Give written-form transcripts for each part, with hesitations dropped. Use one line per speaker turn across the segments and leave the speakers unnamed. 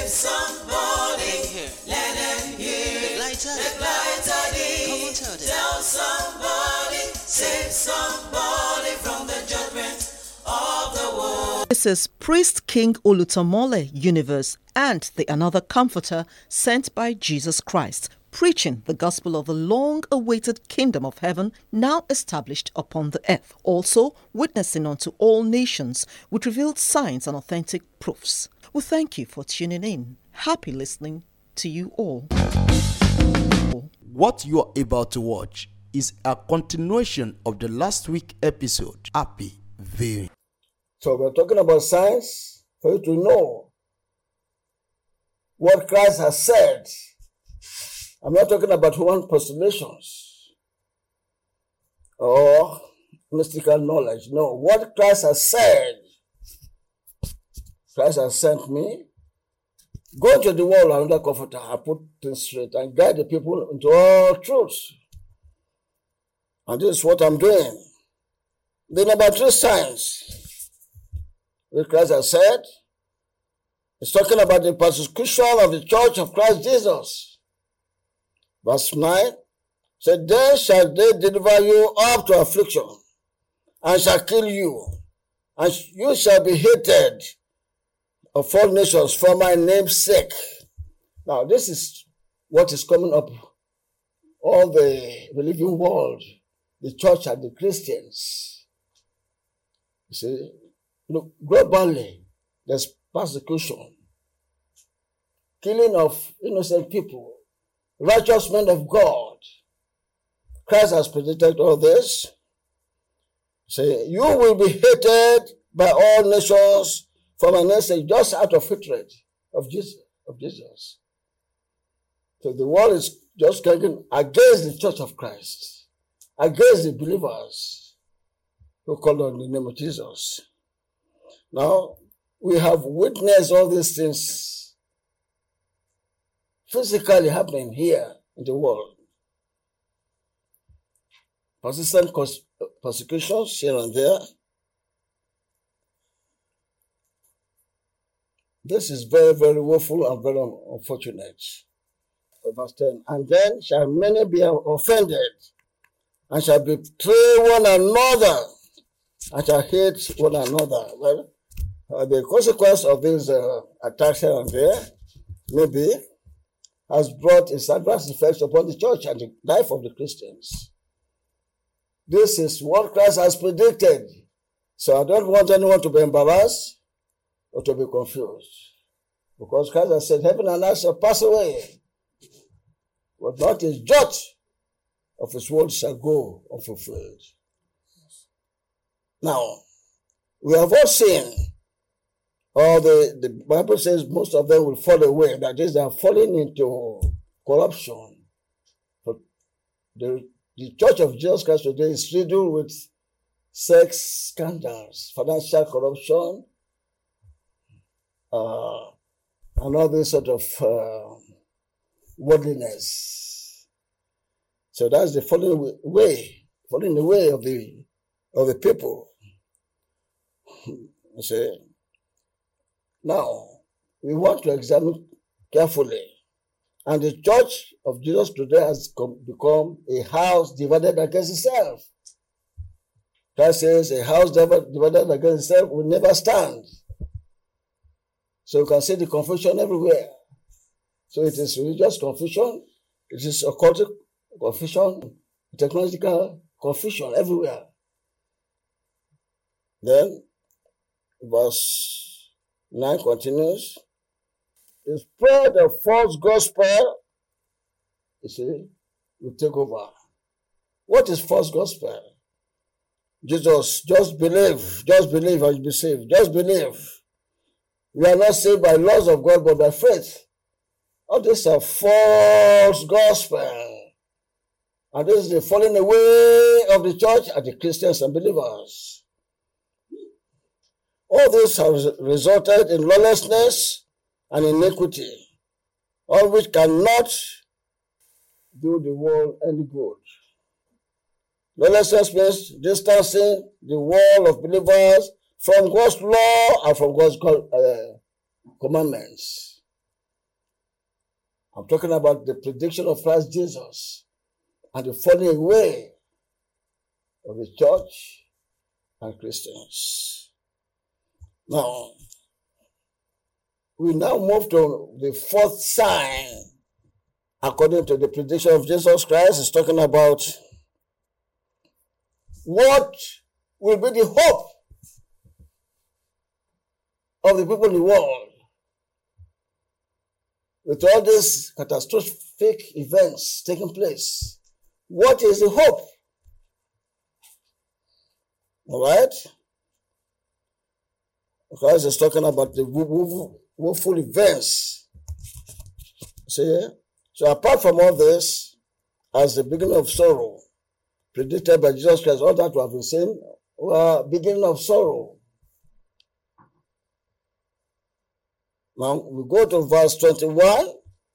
save somebody. Let them hear. The lighter day.
Come on, tell them.
Tell somebody, save somebody from the judgment of the world.
This is Priest King Olutomole Universe and the Another Comforter sent by Jesus Christ, preaching the gospel of the long-awaited kingdom of heaven now established upon the earth, also witnessing unto all nations with revealed signs and authentic proofs. We thank you for tuning in. Happy listening to you all.
What you are about to watch is a continuation of the last week episode. Happy viewing.
So we're talking about signs for you to know what Christ has said. I'm not talking about human postulations or mystical knowledge. No, what Christ has said. Christ has sent me. Go into the world, another comforter, I put things straight and guide the people into all truths. And this is what I'm doing. The number 3 signs, which Christ has said, is talking about the persecution of the church of Christ Jesus. Verse 9 said, then shall they deliver you up to affliction, and shall kill you, and you shall be hated of all nations for my name's sake. Now, this is what is coming up. All the believing world, the church and the Christians. You see, look, globally, there's persecution, killing of innocent people, righteous men of God. Christ has predicted all this. Say, you will be hated by all nations for my name's sake, just out of hatred of Jesus. So the world is just going against the church of Christ, against the believers who call on the name of Jesus. Now, we have witnessed all these things physically happening here in the world. Persistent persecutions here and there. This is very, very woeful and very unfortunate. Verse 10, and then shall many be offended, and shall betray one another, and shall hate one another. Well, the consequence of these attacks here and there, maybe, has brought its adverse effects upon the church and the life of the Christians. This is what Christ has predicted. So I don't want anyone to be embarrassed or to be confused. Because Christ has said, heaven and earth shall pass away, but not a jot of his word shall go unfulfilled. Now, we have all seen, or the Bible says most of them will fall away. That is, they are falling into corruption. But the Church of Jesus Christ today is riddled with sex scandals, financial corruption, and all this sort of worldliness. So that's the falling away of the people. You see, now we want to examine carefully, and the Church of Jesus today has become a house divided against itself. Christ says a house divided against itself will never stand. So you can see the confusion everywhere. So it is religious confusion, it is occultic confusion, technological confusion everywhere. Then, verse 9 continues. The spread of false gospel, you see, will take over. What is false gospel? Jesus, just believe and you'll be saved. Just believe. We are not saved by laws of God, but by faith. All these are false gospel. And this is the falling away of the church and the Christians and believers. All this has resulted in lawlessness and iniquity, all which cannot do the world any good. Lawlessness means distancing the world of believers from God's law and from God's commandments. I'm talking about the prediction of Christ Jesus and the falling away of the church and Christians. Now, we now move to the fourth sign. According to the prediction of Jesus Christ, it's talking about what will be the hope of the people in the world with all these catastrophic events taking place. What is the hope? All right? Christ is talking about the woeful events. See? So apart from all this, as the beginning of sorrow, predicted by Jesus Christ, all that we have been saying, were beginning of sorrow. Now we go to verse 21.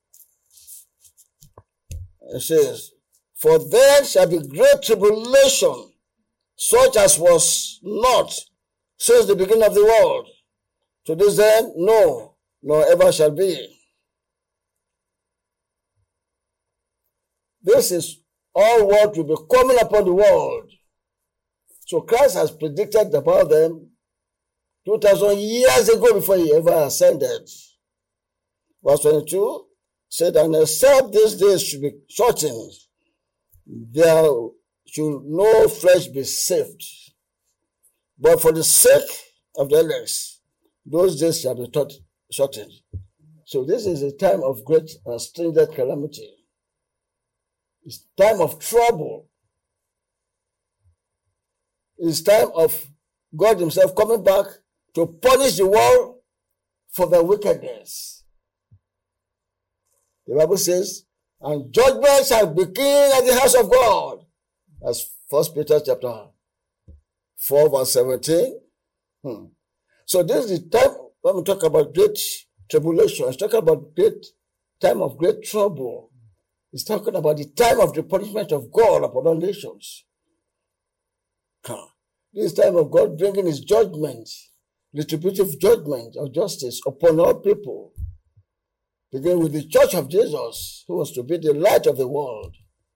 It says, "For there shall be great tribulation, such as was not since the beginning of the world. To this end, no, nor ever shall be." This is all what will be coming upon the world. So Christ has predicted about them 2,000 years ago before he ever ascended. Verse 22 said, "And except these days should be shortened, there should no flesh be saved. But for the sake of the elect, those days shall be shortened." So this is a time of great and stringent calamity. It's time of trouble. It's time of God himself coming back to punish the world for their wickedness. The Bible says, "And judgment shall begin at the house of God." That's 1 Peter chapter 4 verse 17. So this is the time when we talk about great tribulation. It's talking about great time of great trouble. It's talking about the time of the punishment of God upon all nations. This time of God bringing his judgment, retributive judgment of justice upon all people, beginning with the church of Jesus, who was to be the light of the world.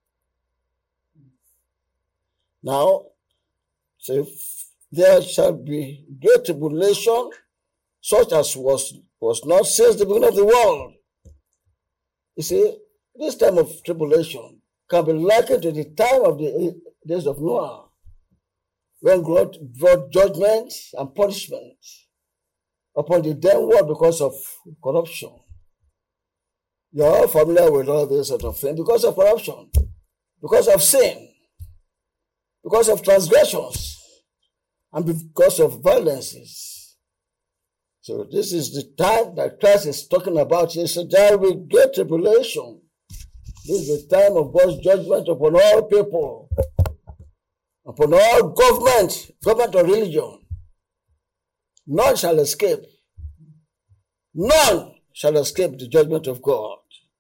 Now, so there shall be great tribulation, such as was not since the beginning of the world. You see, this time of tribulation can be likened to the time of the days of Noah, when God brought judgment and punishment upon the damn world because of corruption. You're all familiar with all this sort of thing because of corruption, because of sin, because of transgressions, and because of violences. So this is the time that Christ is talking about. He said, "There will be great tribulation." This is the time of God's judgment upon all people, upon all government or religion. None shall escape. None shall escape the judgment of God.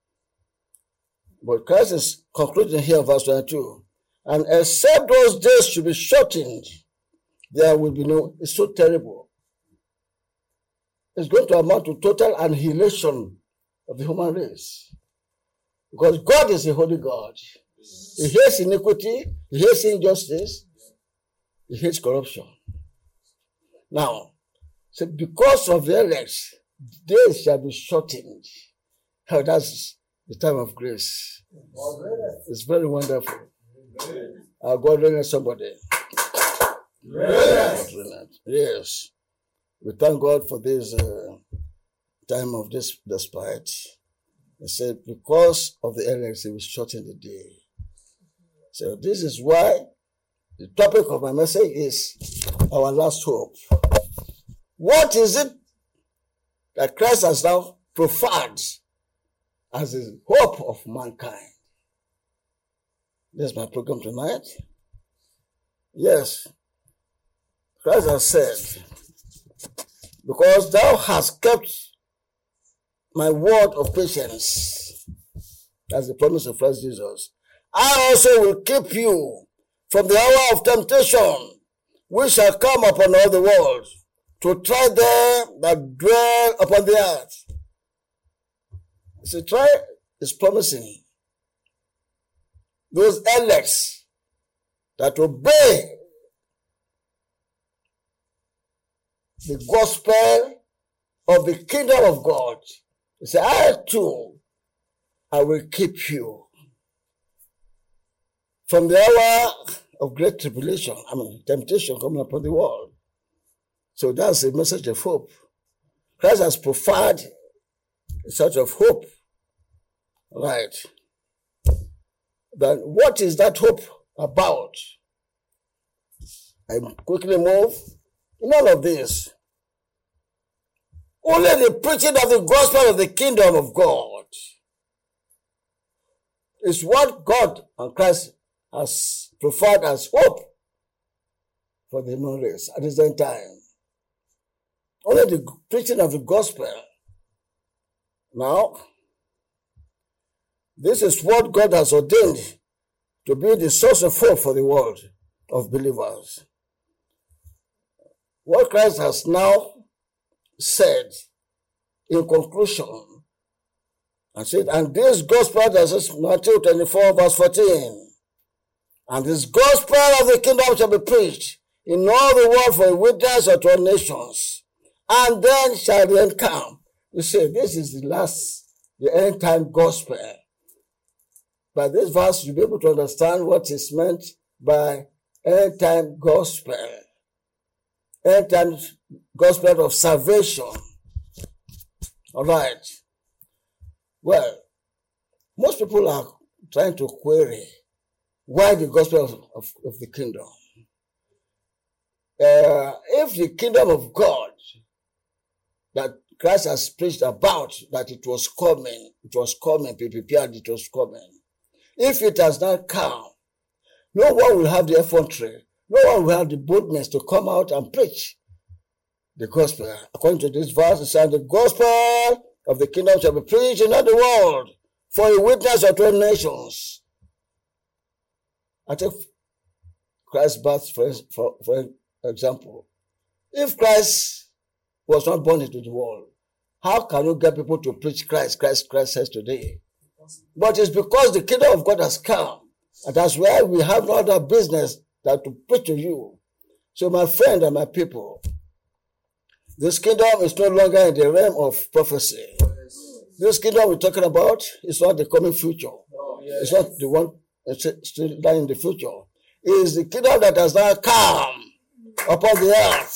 But Christ is concluding here in verse 22. "And except those days should be shortened, there will be no," it's so terrible. It's going to amount to total annihilation of the human race. Because God is a holy God. He hates iniquity, he hates injustice, he hates corruption. Now, so because of the elect, days shall be shortened. Oh, that's the time of grace. It's very wonderful. God reign somebody. Yes. We thank God for this time of this despite. He said, because of the elect, he will shorten the day. So this is why the topic of my message is our last hope. What is it that Christ has now proffered as the hope of mankind? This is my program tonight. Yes. Christ has said, "Because thou hast kept my word of patience," that's the promise of Christ Jesus, "I also will keep you from the hour of temptation, which shall come upon all the world, to try them that dwell upon the earth." So try is promising those elects that obey the gospel of the kingdom of God. He said, I too, I will keep you from the hour of great tribulation, temptation coming upon the world. So that's a message of hope. Christ has provided a sort of hope. Right. Then what is that hope about? I quickly move. In all of this, only the preaching of the gospel of the kingdom of God is what God and Christ has provided as hope for the human race at the same time. Only the preaching of the gospel. Now, this is what God has ordained to be the source of hope for the world of believers. What Christ has now said in conclusion, and said, and this gospel, that is Matthew 24, verse 14, and this gospel of the kingdom shall be preached in all the world for a witness unto all nations, and then shall the end come. You see, this is the end time gospel. By this verse, you'll be able to understand what is meant by end time gospel. End time gospel of salvation. All right. Well, most people are trying to query why the gospel of the kingdom. If the kingdom of God that Christ has preached about, that it was coming, be prepared, it was coming. If it has not come, no one will have the effrontery, no one will have the boldness to come out and preach the gospel. According to this verse, it says, the gospel of the kingdom shall be preached in all the world for a witness unto all nations. I take Christ's birth for example. If Christ was not born into the world, how can you get people to preach Christ? Christ says today. But it's because the kingdom of God has come. And that's why we have no other business than to preach to you. So my friend and my people, this kingdom is no longer in the realm of prophecy. This kingdom we're talking about is not the coming future. It's not the one that's still lying in the future. It is the kingdom that has now come upon the earth.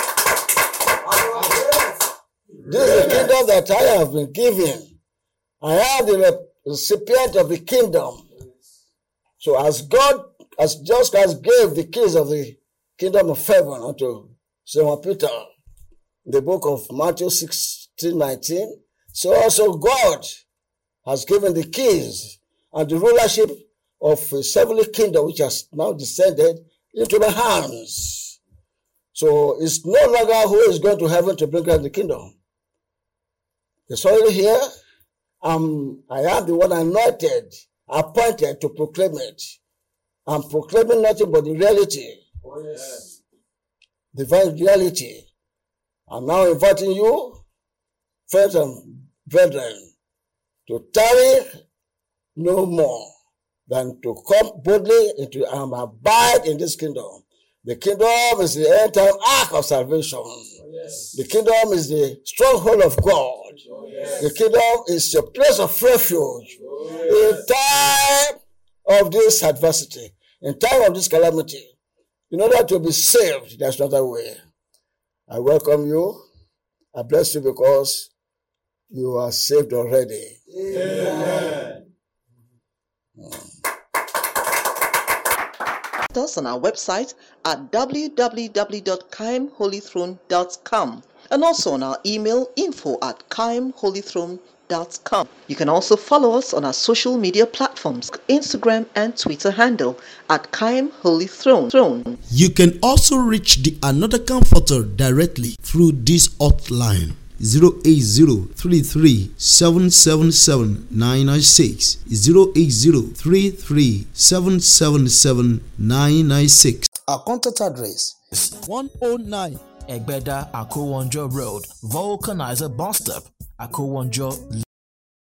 This is the kingdom that I have been given. I am the recipient of the kingdom. So as God, as gave the keys of the kingdom of heaven unto Simon Peter, in the book of Matthew 16:19, so also God has given the keys and the rulership of his heavenly kingdom, which has now descended into my hands. So it's no longer who is going to heaven to bring out the kingdom. It's already here. I am the one anointed, appointed to proclaim it. I'm proclaiming nothing but the reality. Oh, yes. Divine reality. I'm now inviting you, friends and brethren, to tarry no more than to come boldly into and abide in this kingdom. The kingdom is the end time ark of salvation. Oh, yes. The kingdom is the stronghold of God. Oh, yes. The kingdom is your place of refuge. Oh, yes. In time of this adversity, in time of this calamity, in order to be saved, there's no other way. I welcome you. I bless you because you are saved already. Amen.
Us on our website at www.kaimholythrone.com and also on our email info@kaimholythrone.com. You can also follow us on our social media platforms, Instagram and Twitter handle at Kaim Holy Throne.
You can also reach the Another Comforter directly through this hotline 08033777996 08033777996. Our contact address is 109
Egbeda Akowonjo Road, Vulcanizer Bus Stop, Akowonjo.